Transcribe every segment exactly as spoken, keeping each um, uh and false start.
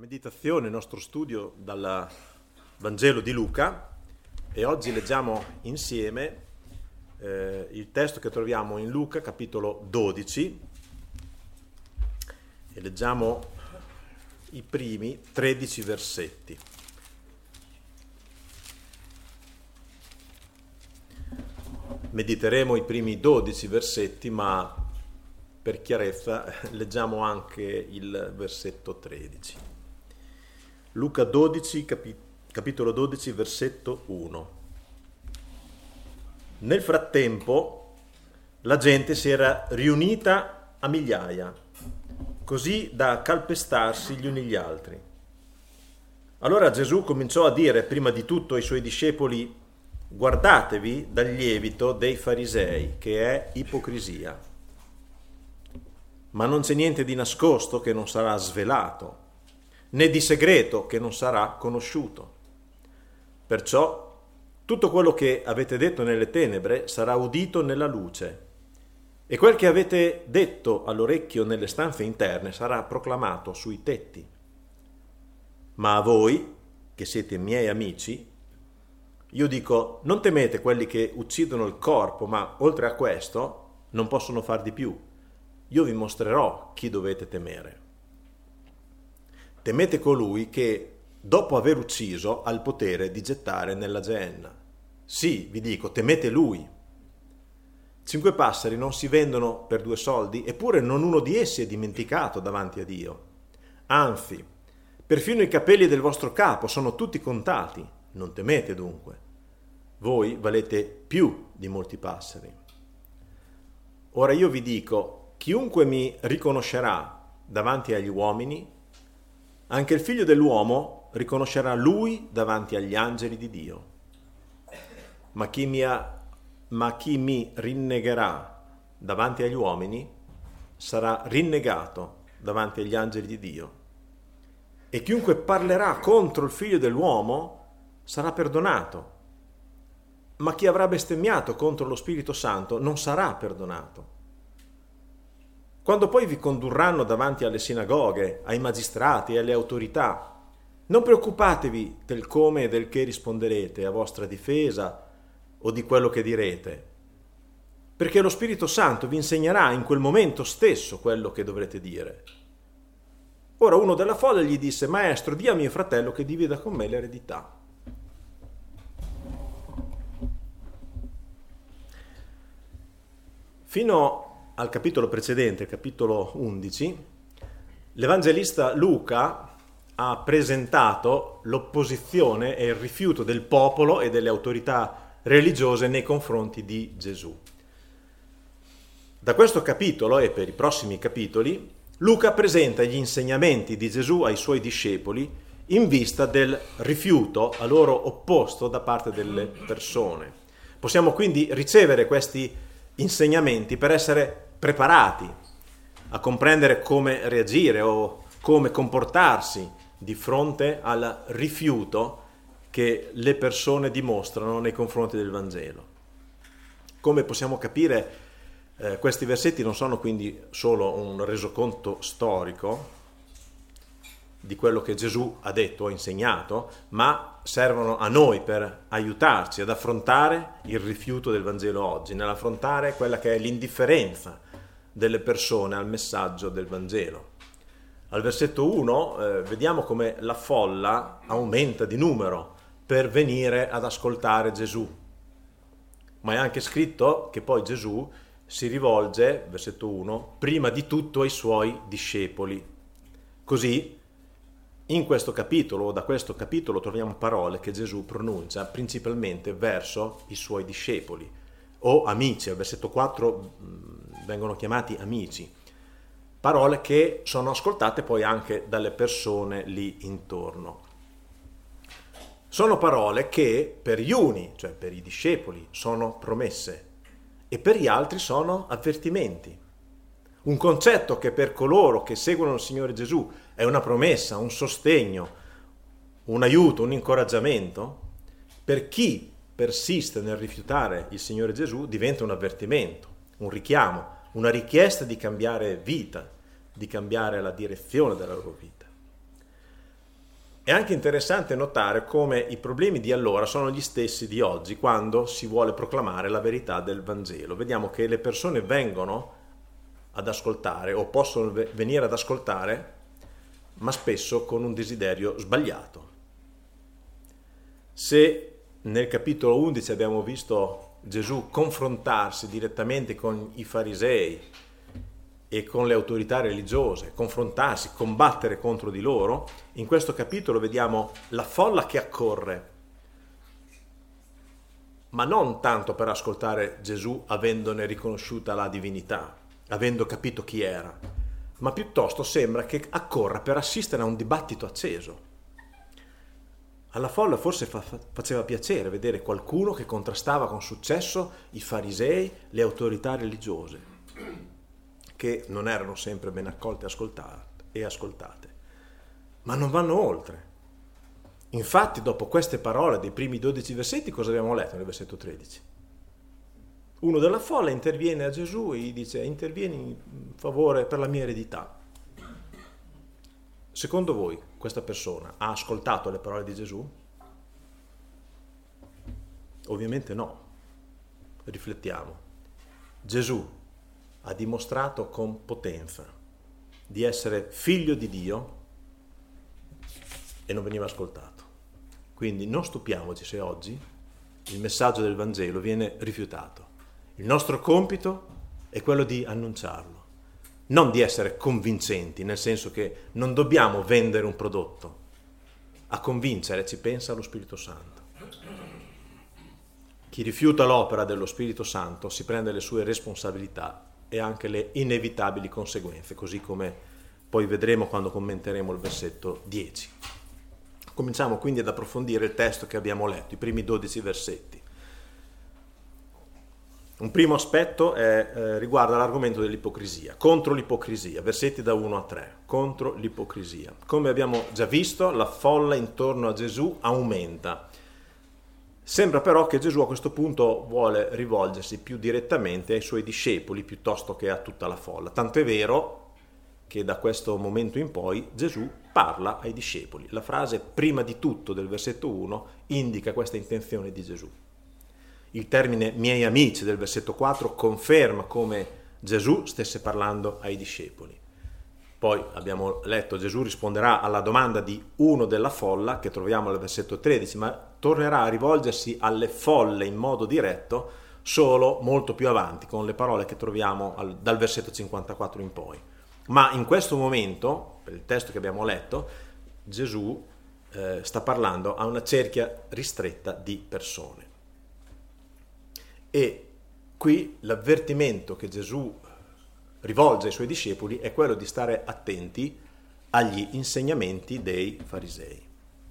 Meditazione, nostro studio dal Vangelo di Luca, e oggi leggiamo insieme eh, il testo che troviamo in Luca capitolo dodici e leggiamo i primi tredici versetti. Mediteremo i primi dodici versetti, ma per chiarezza leggiamo anche il versetto tredici. Luca dodici, capi- capitolo dodici, versetto uno. Nel frattempo la gente si era riunita a migliaia, così da calpestarsi gli uni gli altri. Allora Gesù cominciò a dire prima di tutto ai suoi discepoli: guardatevi dal lievito dei farisei, che è ipocrisia. Ma non c'è niente di nascosto che non sarà svelato, né di segreto che non sarà conosciuto. Perciò tutto quello che avete detto nelle tenebre sarà udito nella luce, e quel che avete detto all'orecchio nelle stanze interne sarà proclamato sui tetti. Ma a voi, che siete miei amici, io dico: non temete quelli che uccidono il corpo, ma oltre a questo non possono far di più. Io vi mostrerò chi dovete temere. Temete colui che, dopo aver ucciso, ha il potere di gettare nella Geenna. Sì, vi dico, temete lui. Cinque passeri non si vendono per due soldi, eppure non uno di essi è dimenticato davanti a Dio. Anzi, perfino i capelli del vostro capo sono tutti contati. Non temete dunque. Voi valete più di molti passeri. Ora io vi dico, chiunque mi riconoscerà davanti agli uomini, anche il figlio dell'uomo riconoscerà lui davanti agli angeli di Dio. Ma chi mi, ha, ma chi mi rinnegherà davanti agli uomini sarà rinnegato davanti agli angeli di Dio. E chiunque parlerà contro il figlio dell'uomo sarà perdonato, ma chi avrà bestemmiato contro lo Spirito Santo non sarà perdonato. Quando poi vi condurranno davanti alle sinagoghe, ai magistrati e alle autorità, non preoccupatevi del come e del che risponderete a vostra difesa o di quello che direte, perché lo Spirito Santo vi insegnerà in quel momento stesso quello che dovrete dire. Ora uno della folla gli disse: Maestro, di a mio fratello che divida con me l'eredità. Fino al capitolo precedente, capitolo undici, l'evangelista Luca ha presentato l'opposizione e il rifiuto del popolo e delle autorità religiose nei confronti di Gesù. Da questo capitolo e per i prossimi capitoli, Luca presenta gli insegnamenti di Gesù ai suoi discepoli in vista del rifiuto a loro opposto da parte delle persone. Possiamo quindi ricevere questi insegnamenti per essere preparati a comprendere come reagire o come comportarsi di fronte al rifiuto che le persone dimostrano nei confronti del Vangelo. Come possiamo capire, eh, questi versetti non sono quindi solo un resoconto storico di quello che Gesù ha detto o insegnato, ma servono a noi per aiutarci ad affrontare il rifiuto del Vangelo oggi, nell'affrontare quella che è l'indifferenza delle persone al messaggio del Vangelo. Al versetto uno eh, vediamo come la folla aumenta di numero per venire ad ascoltare Gesù, ma è anche scritto che poi Gesù si rivolge, versetto uno, prima di tutto ai suoi discepoli. Così in questo capitolo, o da questo capitolo, troviamo parole che Gesù pronuncia principalmente verso i suoi discepoli o amici. Al versetto quattro mh, vengono chiamati amici, parole che sono ascoltate poi anche dalle persone lì intorno. Sono parole che per gli uni, cioè per i discepoli, sono promesse e per gli altri sono avvertimenti. Un concetto che per coloro che seguono il Signore Gesù è una promessa, un sostegno, un aiuto, un incoraggiamento, per chi persiste nel rifiutare il Signore Gesù diventa un avvertimento, un richiamo, una richiesta di cambiare vita, di cambiare la direzione della loro vita. È anche interessante notare come i problemi di allora sono gli stessi di oggi quando si vuole proclamare la verità del Vangelo. Vediamo che le persone vengono ad ascoltare o possono venire ad ascoltare, ma spesso con un desiderio sbagliato. Se nel capitolo undici abbiamo visto Gesù confrontarsi direttamente con i farisei e con le autorità religiose, confrontarsi, combattere contro di loro, in questo capitolo vediamo la folla che accorre, ma non tanto per ascoltare Gesù avendone riconosciuta la divinità, avendo capito chi era, ma piuttosto sembra che accorra per assistere a un dibattito acceso. Alla folla forse fa- faceva piacere vedere qualcuno che contrastava con successo i farisei, le autorità religiose, che non erano sempre ben accolte e ascoltate, ma non vanno oltre. Infatti, dopo queste parole dei primi dodici versetti, cosa abbiamo letto nel versetto tredici? Uno della folla interviene a Gesù e gli dice: intervieni in favore per la mia eredità. Secondo voi questa persona ha ascoltato le parole di Gesù? Ovviamente no. Riflettiamo. Gesù ha dimostrato con potenza di essere figlio di Dio e non veniva ascoltato. Quindi non stupiamoci se oggi il messaggio del Vangelo viene rifiutato. Il nostro compito è quello di annunciarlo, non di essere convincenti, nel senso che non dobbiamo vendere un prodotto. A convincere ci pensa lo Spirito Santo. Chi rifiuta l'opera dello Spirito Santo si prende le sue responsabilità e anche le inevitabili conseguenze, così come poi vedremo quando commenteremo il versetto dieci. Cominciamo quindi ad approfondire il testo che abbiamo letto, i primi dodici versetti. Un primo aspetto è, eh, riguarda l'argomento dell'ipocrisia, contro l'ipocrisia, versetti da uno a tre, contro l'ipocrisia. Come abbiamo già visto, la folla intorno a Gesù aumenta. Sembra però che Gesù a questo punto vuole rivolgersi più direttamente ai suoi discepoli piuttosto che a tutta la folla. Tanto è vero che da questo momento in poi Gesù parla ai discepoli. La frase prima di tutto del versetto uno indica questa intenzione di Gesù. Il termine miei amici del versetto quattro conferma come Gesù stesse parlando ai discepoli. Poi abbiamo letto Gesù risponderà alla domanda di uno della folla che troviamo al versetto tredici, ma tornerà a rivolgersi alle folle in modo diretto solo molto più avanti con le parole che troviamo al, dal versetto cinquantaquattro in poi. Ma in questo momento, per il testo che abbiamo letto, Gesù eh, sta parlando a una cerchia ristretta di persone. E qui l'avvertimento che Gesù rivolge ai suoi discepoli è quello di stare attenti agli insegnamenti dei farisei.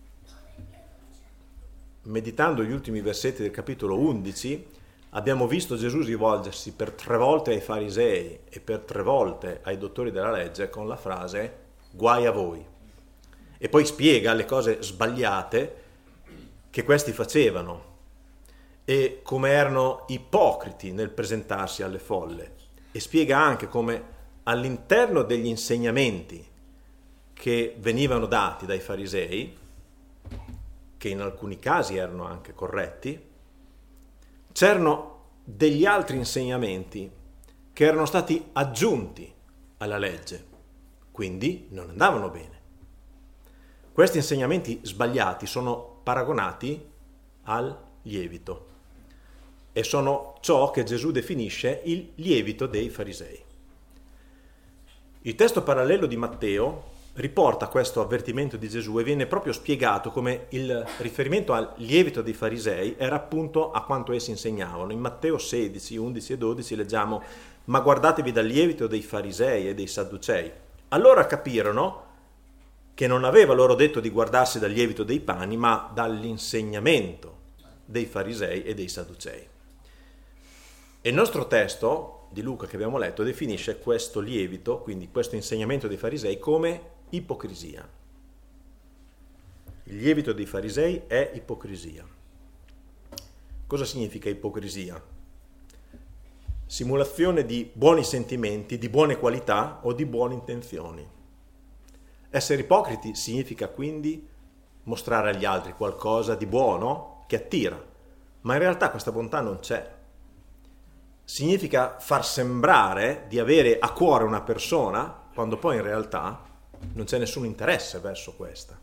Meditando gli ultimi versetti del capitolo undici, abbiamo visto Gesù rivolgersi per tre volte ai farisei e per tre volte ai dottori della legge con la frase guai a voi. E poi spiega le cose sbagliate che questi facevano e come erano ipocriti nel presentarsi alle folle. E spiega anche come all'interno degli insegnamenti che venivano dati dai farisei, che in alcuni casi erano anche corretti, c'erano degli altri insegnamenti che erano stati aggiunti alla legge, quindi non andavano bene. Questi insegnamenti sbagliati sono paragonati al lievito e sono ciò che Gesù definisce il lievito dei farisei. Il testo parallelo di Matteo riporta questo avvertimento di Gesù e viene proprio spiegato come il riferimento al lievito dei farisei era appunto a quanto essi insegnavano. In Matteo sedici, undici e dodici leggiamo: ma guardatevi dal lievito dei farisei e dei sadducei. Allora capirono che non aveva loro detto di guardarsi dal lievito dei pani, ma dall'insegnamento dei farisei e dei sadducei. E il nostro testo di Luca che abbiamo letto definisce questo lievito, quindi questo insegnamento dei farisei, come ipocrisia. Il lievito dei farisei è ipocrisia. Cosa significa ipocrisia? Simulazione di buoni sentimenti, di buone qualità o di buone intenzioni. Essere ipocriti significa quindi mostrare agli altri qualcosa di buono che attira, ma in realtà questa bontà non c'è. Significa far sembrare di avere a cuore una persona quando poi in realtà non c'è nessun interesse verso questa.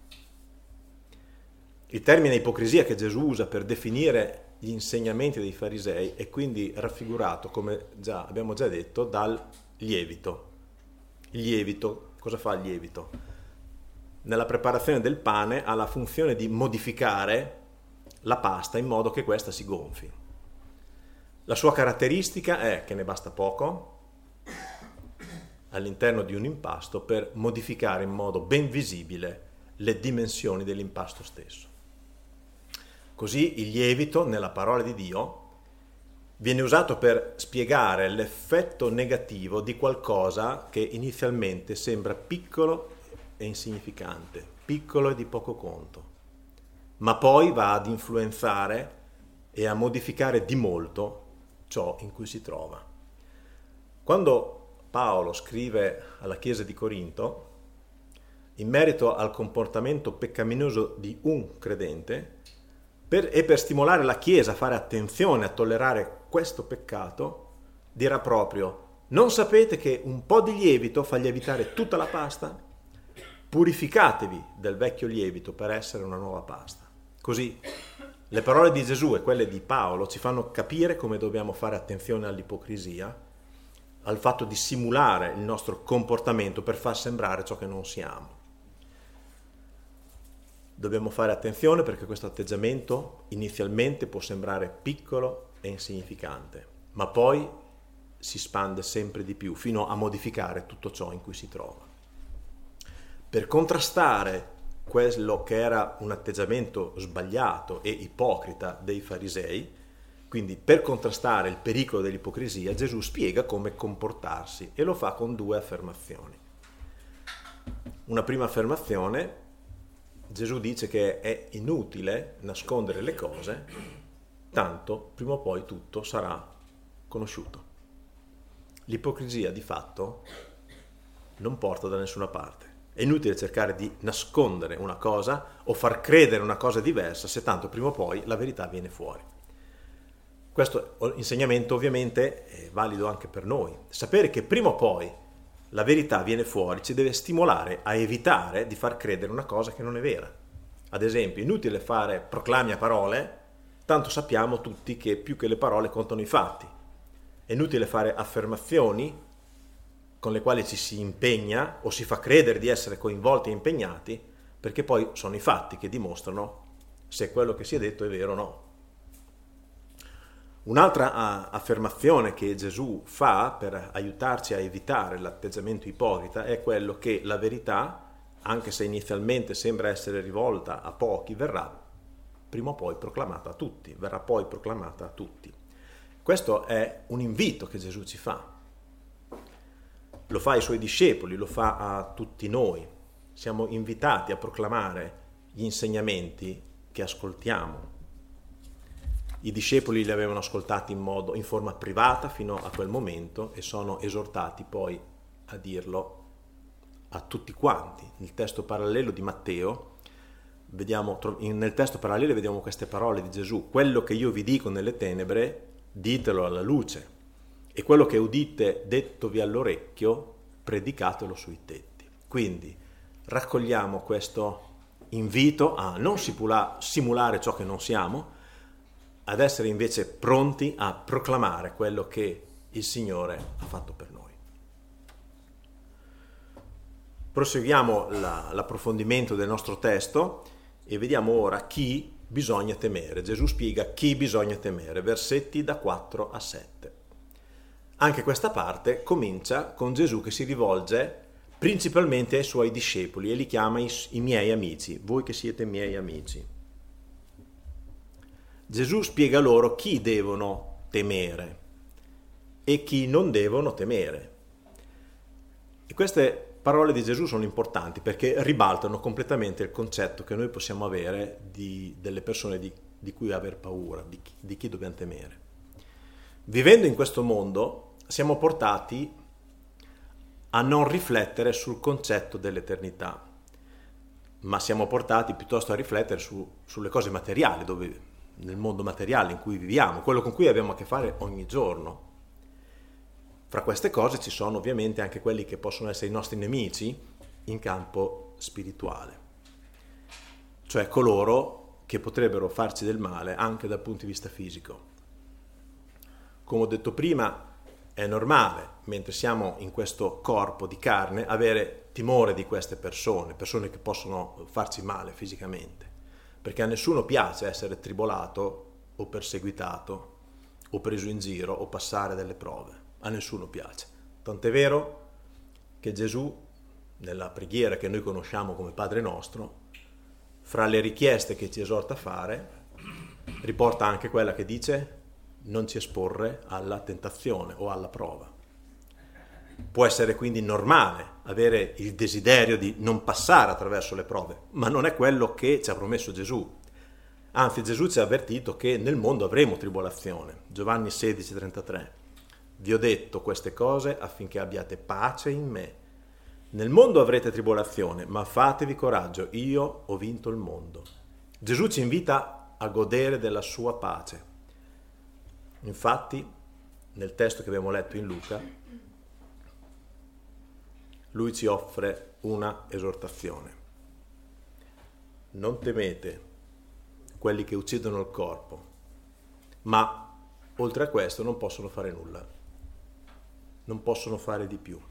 Il termine ipocrisia che Gesù usa per definire gli insegnamenti dei farisei è quindi raffigurato, come già abbiamo già detto, dal lievito. Il lievito, cosa fa il lievito? Nella preparazione del pane ha la funzione di modificare la pasta in modo che questa si gonfi. La sua caratteristica è che ne basta poco all'interno di un impasto per modificare in modo ben visibile le dimensioni dell'impasto stesso. Così il lievito, nella parola di Dio, viene usato per spiegare l'effetto negativo di qualcosa che inizialmente sembra piccolo e insignificante, piccolo e di poco conto, ma poi va ad influenzare e a modificare di molto ciò in cui si trova. Quando Paolo scrive alla Chiesa di Corinto, in merito al comportamento peccaminoso di un credente, Per, e per stimolare la Chiesa a fare attenzione, a tollerare questo peccato, dirà proprio: non sapete che un po' di lievito fa lievitare tutta la pasta? Purificatevi del vecchio lievito per essere una nuova pasta. Così le parole di Gesù e quelle di Paolo ci fanno capire come dobbiamo fare attenzione all'ipocrisia, al fatto di simulare il nostro comportamento per far sembrare ciò che non siamo. Dobbiamo fare attenzione perché questo atteggiamento inizialmente può sembrare piccolo e insignificante, ma poi si spande sempre di più fino a modificare tutto ciò in cui si trova. Per contrastare quello che era un atteggiamento sbagliato e ipocrita dei farisei, quindi per contrastare il pericolo dell'ipocrisia, Gesù spiega come comportarsi e lo fa con due affermazioni. Una prima affermazione: Gesù dice che è inutile nascondere le cose, tanto prima o poi tutto sarà conosciuto. L'ipocrisia di fatto non porta da nessuna parte. È inutile cercare di nascondere una cosa o far credere una cosa diversa se tanto prima o poi la verità viene fuori. Questo insegnamento ovviamente è valido anche per noi. Sapere che prima o poi la verità viene fuori ci deve stimolare a evitare di far credere una cosa che non è vera. Ad esempio, inutile fare proclami a parole, tanto sappiamo tutti che più che le parole contano i fatti. È inutile fare affermazioni con le quali ci si impegna o si fa credere di essere coinvolti e impegnati, perché poi sono i fatti che dimostrano se quello che si è detto è vero o no. Un'altra affermazione che Gesù fa per aiutarci a evitare l'atteggiamento ipocrita è quello che la verità, anche se inizialmente sembra essere rivolta a pochi, verrà prima o poi proclamata a tutti, verrà poi proclamata a tutti. Questo è un invito che Gesù ci fa. Lo fa ai suoi discepoli, lo fa a tutti noi. Siamo invitati a proclamare gli insegnamenti che ascoltiamo. I discepoli li avevano ascoltati in modo, in forma privata fino a quel momento e sono esortati poi a dirlo a tutti quanti. Nel testo parallelo di Matteo, vediamo, nel testo parallelo vediamo queste parole di Gesù: quello che io vi dico nelle tenebre, ditelo alla luce, e quello che udite dettovi all'orecchio, predicatelo sui tetti. Quindi raccogliamo questo invito a non simulare ciò che non siamo, ad essere invece pronti a proclamare quello che il Signore ha fatto per noi. Proseguiamo la, l'approfondimento del nostro testo e vediamo ora chi bisogna temere. Gesù spiega chi bisogna temere, versetti da quattro a sette. Anche questa parte comincia con Gesù che si rivolge principalmente ai suoi discepoli e li chiama i, i miei amici, voi che siete miei amici. Gesù spiega loro chi devono temere e chi non devono temere. E queste parole di Gesù sono importanti perché ribaltano completamente il concetto che noi possiamo avere di, delle persone di, di cui aver paura, di chi, di chi dobbiamo temere. Vivendo in questo mondo siamo portati a non riflettere sul concetto dell'eternità. ma siamo portati piuttosto a riflettere su, sulle cose materiali, dove, nel mondo materiale in cui viviamo, quello con cui abbiamo a che fare ogni giorno. Fra queste cose ci sono ovviamente anche quelli che possono essere i nostri nemici in campo spirituale, cioè coloro che potrebbero farci del male anche dal punto di vista fisico. Come ho detto prima, è normale, mentre siamo in questo corpo di carne, avere timore di queste persone, persone che possono farci male fisicamente, perché a nessuno piace essere tribolato o perseguitato o preso in giro o passare delle prove, a nessuno piace. Tant'è vero che Gesù, nella preghiera che noi conosciamo come Padre nostro, fra le richieste che ci esorta a fare, riporta anche quella che dice: non ci esporre alla tentazione o alla prova. Può essere quindi normale avere il desiderio di non passare attraverso le prove, ma non è quello che ci ha promesso Gesù. Anzi, Gesù ci ha avvertito che nel mondo avremo tribolazione. Giovanni sedici trentatré. Vi ho detto queste cose affinché abbiate pace in me. Nel mondo avrete tribolazione, ma fatevi coraggio, io ho vinto il mondo. Gesù ci invita a godere della sua pace. Infatti, nel testo che abbiamo letto in Luca, lui ci offre una esortazione. Non temete quelli che uccidono il corpo, ma oltre a questo non possono fare nulla, non possono fare di più.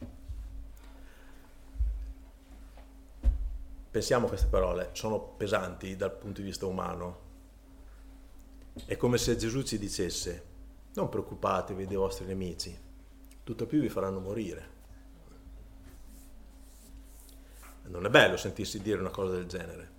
Pensiamo a queste parole, sono pesanti dal punto di vista umano. È come se Gesù ci dicesse: non preoccupatevi dei vostri nemici, tutto più vi faranno morire. Non è bello sentirsi dire una cosa del genere,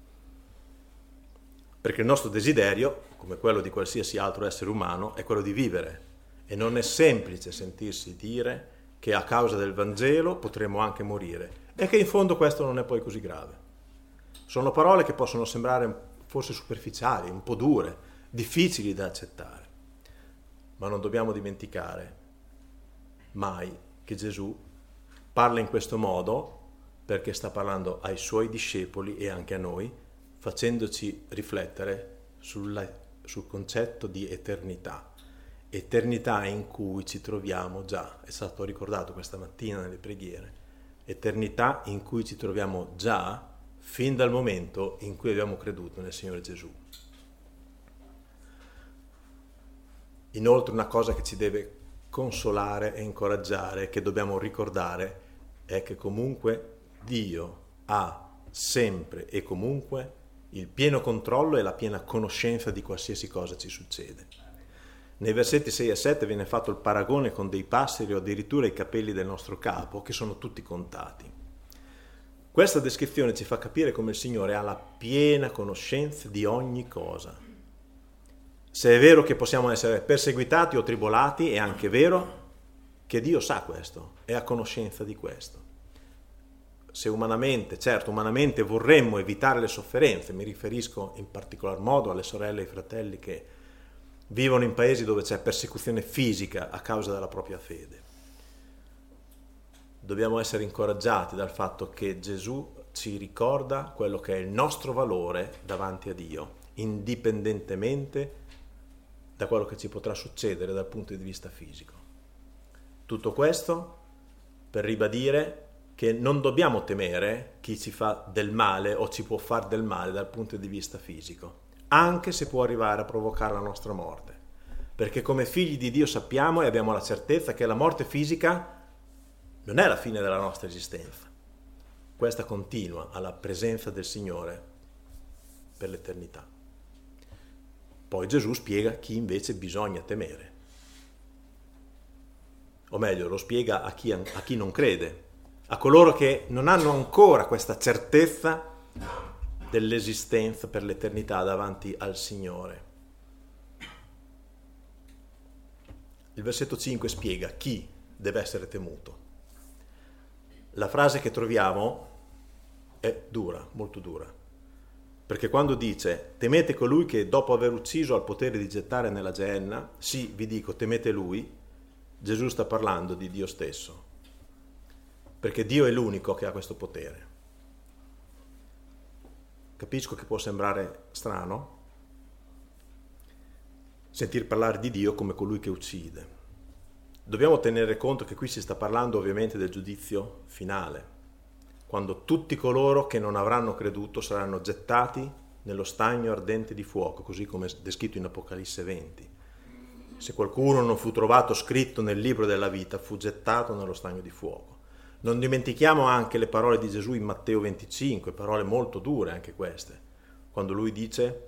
perché il nostro desiderio, come quello di qualsiasi altro essere umano, è quello di vivere, e non è semplice sentirsi dire che a causa del Vangelo potremo anche morire, e che in fondo questo non è poi così grave. Sono parole che possono sembrare forse superficiali, un po' dure, difficili da accettare, ma non dobbiamo dimenticare mai che Gesù parla in questo modo perché sta parlando ai suoi discepoli e anche a noi, facendoci riflettere sulla, sul concetto di eternità. Eternità in cui ci troviamo già, è stato ricordato questa mattina nelle preghiere, eternità in cui ci troviamo già fin dal momento in cui abbiamo creduto nel Signore Gesù. Inoltre una cosa che ci deve consolare e incoraggiare, che dobbiamo ricordare, è che comunque Dio ha sempre e comunque il pieno controllo e la piena conoscenza di qualsiasi cosa ci succede. Nei versetti sei e sette viene fatto il paragone con dei passeri o addirittura i capelli del nostro capo, che sono tutti contati. Questa descrizione ci fa capire come il Signore ha la piena conoscenza di ogni cosa. Se è vero che possiamo essere perseguitati o tribolati, è anche vero che Dio sa questo, è a conoscenza di questo. Se umanamente, certo, umanamente vorremmo evitare le sofferenze, mi riferisco in particolar modo alle sorelle e ai fratelli che vivono in paesi dove c'è persecuzione fisica a causa della propria fede. Dobbiamo essere incoraggiati dal fatto che Gesù ci ricorda quello che è il nostro valore davanti a Dio, indipendentemente da quello che ci potrà succedere dal punto di vista fisico. Tutto questo per ribadire che non dobbiamo temere chi ci fa del male o ci può far del male dal punto di vista fisico, anche se può arrivare a provocare la nostra morte, perché come figli di Dio sappiamo e abbiamo la certezza che la morte fisica non è la fine della nostra esistenza. Questa continua alla presenza del Signore per l'eternità. Poi Gesù spiega chi invece bisogna temere. O meglio, lo spiega a chi, a chi non crede, a coloro che non hanno ancora questa certezza dell'esistenza per l'eternità davanti al Signore. Il versetto cinque spiega chi deve essere temuto. La frase che troviamo è dura, molto dura, perché quando dice temete colui che dopo aver ucciso ha il potere di gettare nella Geenna, sì, vi dico, temete lui, Gesù sta parlando di Dio stesso, perché Dio è l'unico che ha questo potere. Capisco che può sembrare strano sentir parlare di Dio come colui che uccide. Dobbiamo tenere conto che qui si sta parlando ovviamente del giudizio finale, quando tutti coloro che non avranno creduto saranno gettati nello stagno ardente di fuoco, così come è descritto in Apocalisse venti. Se qualcuno non fu trovato scritto nel libro della vita, fu gettato nello stagno di fuoco. Non dimentichiamo anche le parole di Gesù in Matteo venticinque, parole molto dure anche queste, quando lui dice: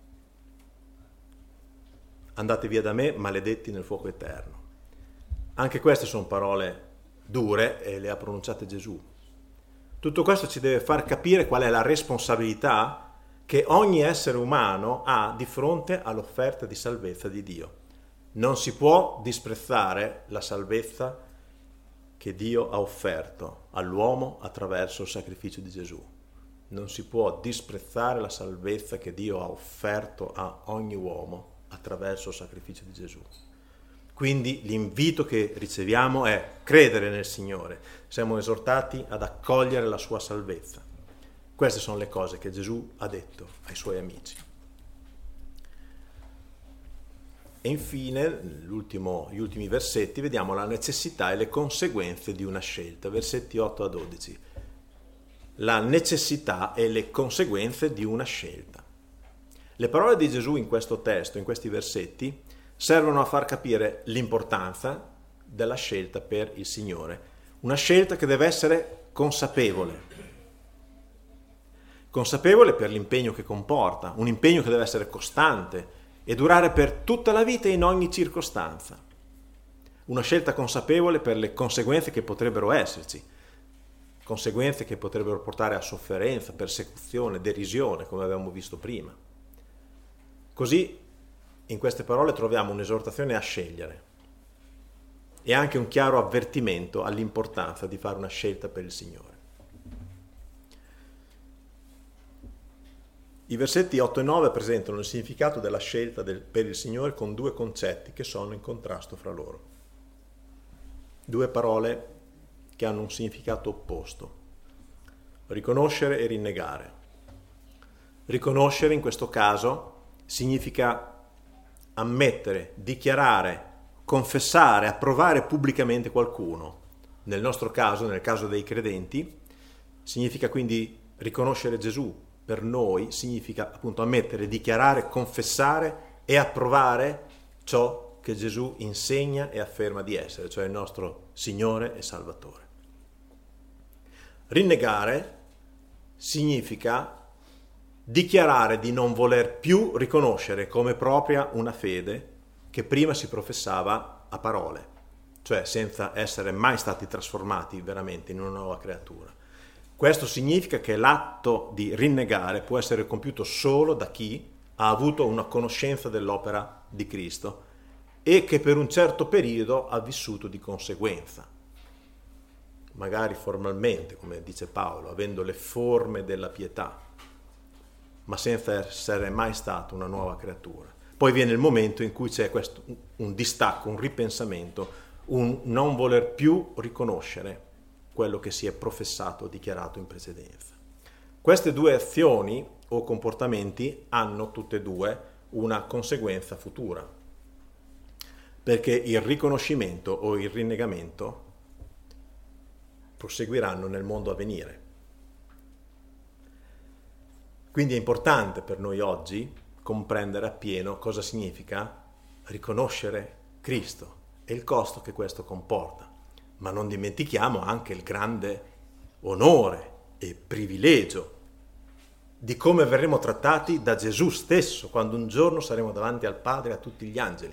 andate via da me, maledetti nel fuoco eterno. Anche queste sono parole dure e le ha pronunciate Gesù. Tutto questo ci deve far capire qual è la responsabilità che ogni essere umano ha di fronte all'offerta di salvezza di Dio. Non si può disprezzare la salvezza che Dio ha offerto all'uomo attraverso il sacrificio di Gesù. Non si può disprezzare la salvezza che Dio ha offerto a ogni uomo attraverso il sacrificio di Gesù. Quindi l'invito che riceviamo è credere nel Signore. Siamo esortati ad accogliere la sua salvezza. Queste sono le cose che Gesù ha detto ai suoi amici. E infine, gli ultimi versetti, vediamo la necessità e le conseguenze di una scelta. Versetti otto a dodici. La necessità e le conseguenze di una scelta. Le parole di Gesù in questo testo, in questi versetti, servono a far capire l'importanza della scelta per il Signore. Una scelta che deve essere consapevole. Consapevole per l'impegno che comporta, un impegno che deve essere costante e durare per tutta la vita in ogni circostanza. Una scelta consapevole per le conseguenze che potrebbero esserci, conseguenze che potrebbero portare a sofferenza, persecuzione, derisione, come abbiamo visto prima. Così, in queste parole troviamo un'esortazione a scegliere e anche un chiaro avvertimento all'importanza di fare una scelta per il Signore. I versetti otto e nove presentano il significato della scelta del, per il Signore con due concetti che sono in contrasto fra loro. Due parole che hanno un significato opposto: riconoscere e rinnegare. Riconoscere in questo caso significa ammettere, dichiarare, confessare, approvare pubblicamente qualcuno. Nel nostro caso, nel caso dei credenti, significa quindi riconoscere Gesù. Per noi significa appunto ammettere, dichiarare, confessare e approvare ciò che Gesù insegna e afferma di essere, cioè il nostro Signore e Salvatore. Rinnegare significa dichiarare di non voler più riconoscere come propria una fede che prima si professava a parole, cioè senza essere mai stati trasformati veramente in una nuova creatura. Questo significa che l'atto di rinnegare può essere compiuto solo da chi ha avuto una conoscenza dell'opera di Cristo e che per un certo periodo ha vissuto di conseguenza, magari formalmente, come dice Paolo, avendo le forme della pietà, ma senza essere mai stato una nuova creatura. Poi viene il momento in cui c'è questo, un distacco, un ripensamento, un non voler più riconoscere quello che si è professato o dichiarato in precedenza. Queste due azioni o comportamenti hanno tutte e due una conseguenza futura, perché il riconoscimento o il rinnegamento proseguiranno nel mondo a venire. Quindi è importante per noi oggi comprendere appieno cosa significa riconoscere Cristo e il costo che questo comporta. Ma non dimentichiamo anche il grande onore e privilegio di come verremo trattati da Gesù stesso quando un giorno saremo davanti al Padre e a tutti gli angeli.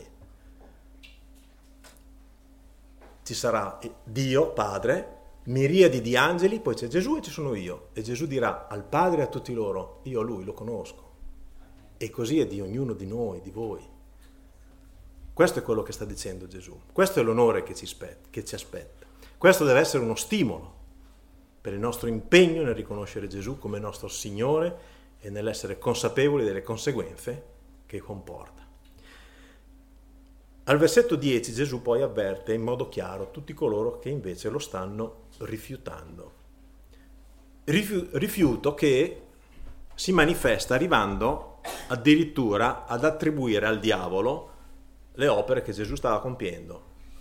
Ci sarà Dio, Padre, miriadi di angeli, poi c'è Gesù e ci sono io. E Gesù dirà al Padre e a tutti loro: io Lui lo conosco. E così è di ognuno di noi, di voi. Questo è quello che sta dicendo Gesù. Questo è l'onore che ci aspetta, che ci aspetta. Questo deve essere uno stimolo per il nostro impegno nel riconoscere Gesù come nostro Signore e nell'essere consapevoli delle conseguenze che comporta. Al versetto dieci Gesù poi avverte in modo chiaro tutti coloro che invece lo stanno rifiutando. Rifiuto che si manifesta arrivando addirittura ad attribuire al diavolo le opere che Gesù stava compiendo.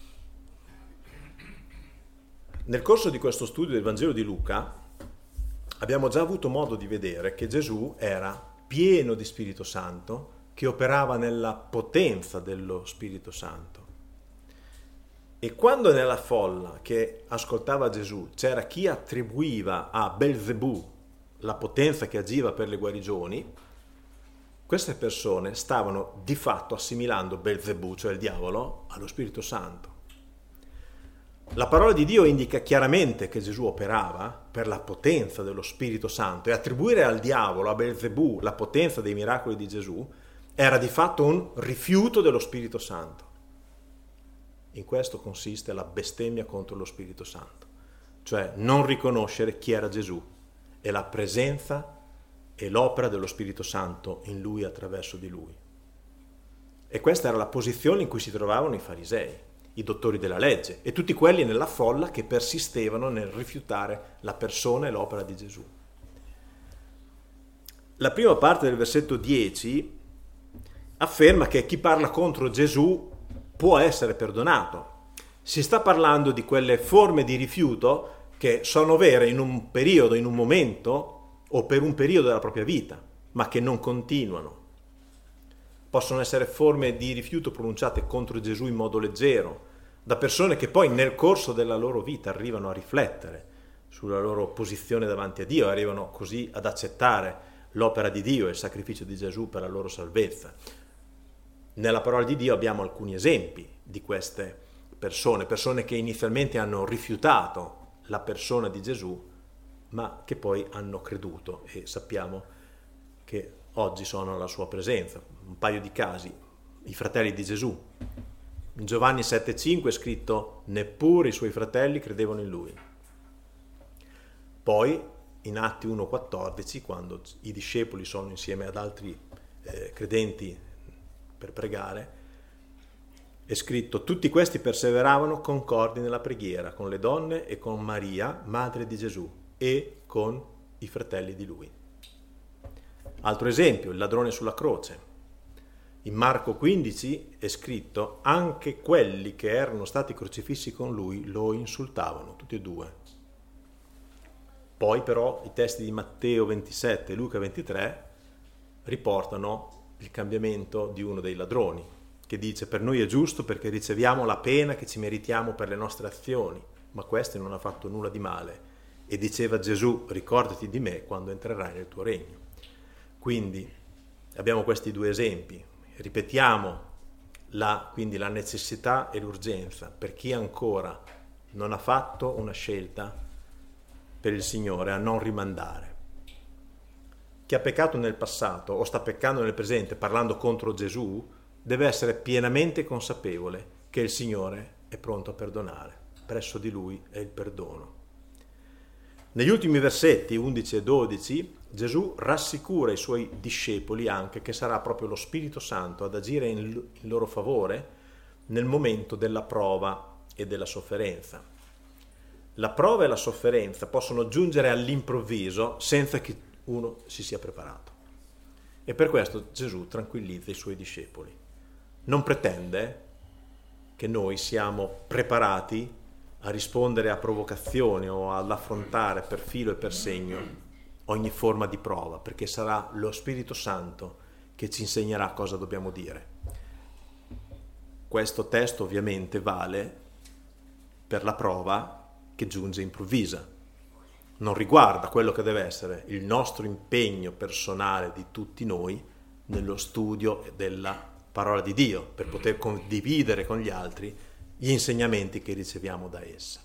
Nel corso di questo studio del Vangelo di Luca abbiamo già avuto modo di vedere che Gesù era pieno di Spirito Santo, che operava nella potenza dello Spirito Santo. E quando nella folla che ascoltava Gesù c'era chi attribuiva a Belzebù la potenza che agiva per le guarigioni, queste persone stavano di fatto assimilando Belzebù, cioè il diavolo, allo Spirito Santo. La parola di Dio indica chiaramente che Gesù operava per la potenza dello Spirito Santo, e attribuire al diavolo, a Belzebù, la potenza dei miracoli di Gesù era di fatto un rifiuto dello Spirito Santo. In questo consiste la bestemmia contro lo Spirito Santo, cioè non riconoscere chi era Gesù e la presenza e l'opera dello Spirito Santo in lui e attraverso di lui. E questa era la posizione in cui si trovavano i farisei, i dottori della legge e tutti quelli nella folla che persistevano nel rifiutare la persona e l'opera di Gesù. La prima parte del versetto dieci afferma che chi parla contro Gesù può essere perdonato. Si sta parlando di quelle forme di rifiuto che sono vere in un periodo, in un momento o per un periodo della propria vita, ma che non continuano. Possono essere forme di rifiuto pronunciate contro Gesù in modo leggero, da persone che poi nel corso della loro vita arrivano a riflettere sulla loro posizione davanti a Dio, arrivano così ad accettare l'opera di Dio e il sacrificio di Gesù per la loro salvezza. Nella parola di Dio abbiamo alcuni esempi di queste persone, persone che inizialmente hanno rifiutato la persona di Gesù, ma che poi hanno creduto e sappiamo che oggi sono alla sua presenza. Un paio di casi, i fratelli di Gesù. In Giovanni sette cinque è scritto: neppure i suoi fratelli credevano in lui. Poi in Atti uno quattordici, quando i discepoli sono insieme ad altri eh, credenti per pregare, è scritto: tutti questi perseveravano concordi nella preghiera con le donne e con Maria, madre di Gesù, e con i fratelli di lui. Altro esempio, il ladrone sulla croce. In Marco quindici è scritto: anche quelli che erano stati crocifissi con lui lo insultavano, tutti e due. Poi però i testi di Matteo ventisette e Luca ventitré riportano il cambiamento di uno dei ladroni, che dice: per noi è giusto perché riceviamo la pena che ci meritiamo per le nostre azioni, ma questo non ha fatto nulla di male. E diceva Gesù: ricordati di me quando entrerai nel tuo regno. Quindi abbiamo questi due esempi. Ripetiamo la, quindi la necessità e l'urgenza per chi ancora non ha fatto una scelta per il Signore a non rimandare. Chi ha peccato nel passato o sta peccando nel presente parlando contro Gesù deve essere pienamente consapevole che il Signore è pronto a perdonare. Presso di Lui è il perdono. Negli ultimi versetti undici e dodici Gesù rassicura i Suoi discepoli anche che sarà proprio lo Spirito Santo ad agire in, in loro favore nel momento della prova e della sofferenza. La prova e la sofferenza possono giungere all'improvviso senza che uno si sia preparato. E per questo Gesù tranquillizza i Suoi discepoli. Non pretende che noi siamo preparati a rispondere a provocazioni o ad affrontare per filo e per segno ogni forma di prova, perché sarà lo Spirito Santo che ci insegnerà cosa dobbiamo dire. Questo testo ovviamente vale per la prova che giunge improvvisa. Non riguarda quello che deve essere il nostro impegno personale di tutti noi nello studio della parola di Dio, per poter condividere con gli altri gli insegnamenti che riceviamo da essa.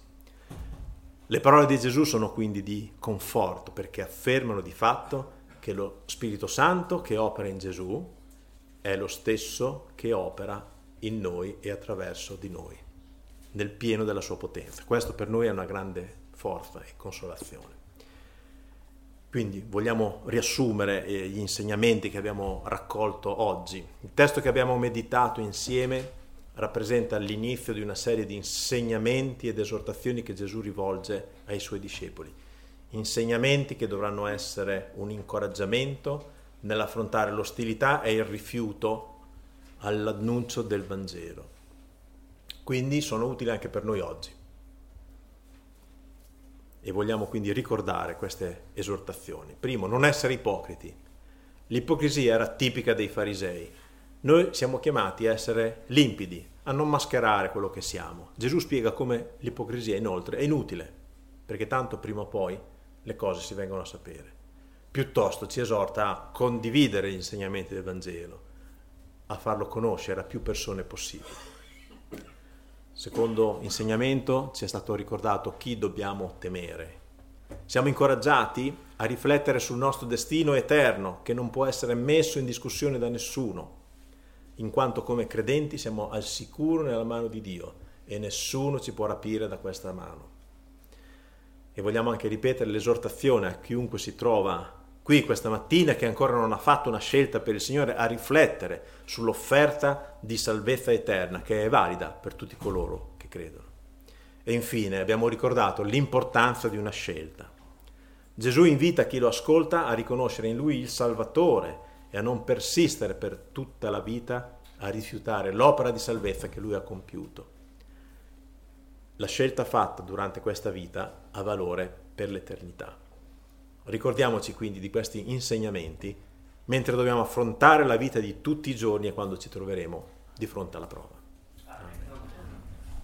Le parole di Gesù sono quindi di conforto, perché affermano di fatto che lo Spirito Santo che opera in Gesù è lo stesso che opera in noi e attraverso di noi, nel pieno della sua potenza. Questo per noi è una grande forza e consolazione. Quindi vogliamo riassumere gli insegnamenti che abbiamo raccolto oggi. Il testo che abbiamo meditato insieme rappresenta l'inizio di una serie di insegnamenti ed esortazioni che Gesù rivolge ai Suoi discepoli. insegnamenti che dovranno essere un incoraggiamento nell'affrontare l'ostilità e il rifiuto all'annuncio del Vangelo. Quindi sono utili anche per noi oggi. E vogliamo quindi ricordare queste esortazioni. Primo, non essere ipocriti. L'ipocrisia era tipica dei farisei. Noi siamo chiamati a essere limpidi, a non mascherare quello che siamo. Gesù spiega come l'ipocrisia inoltre è inutile, perché tanto prima o poi le cose si vengono a sapere. Piuttosto ci esorta a condividere gli insegnamenti del Vangelo, a farlo conoscere a più persone possibili. Secondo insegnamento ci è stato ricordato chi dobbiamo temere. Siamo incoraggiati a riflettere sul nostro destino eterno, che non può essere messo in discussione da nessuno, in quanto come credenti siamo al sicuro nella mano di Dio e nessuno ci può rapire da questa mano. E vogliamo anche ripetere l'esortazione a chiunque si trova qui questa mattina che ancora non ha fatto una scelta per il Signore a riflettere sull'offerta di salvezza eterna che è valida per tutti coloro che credono. E infine abbiamo ricordato l'importanza di una scelta. Gesù invita chi lo ascolta a riconoscere in Lui il Salvatore e a non persistere per tutta la vita a rifiutare l'opera di salvezza che Lui ha compiuto. La scelta fatta durante questa vita ha valore per l'eternità. Ricordiamoci quindi di questi insegnamenti mentre dobbiamo affrontare la vita di tutti i giorni e quando ci troveremo di fronte alla prova.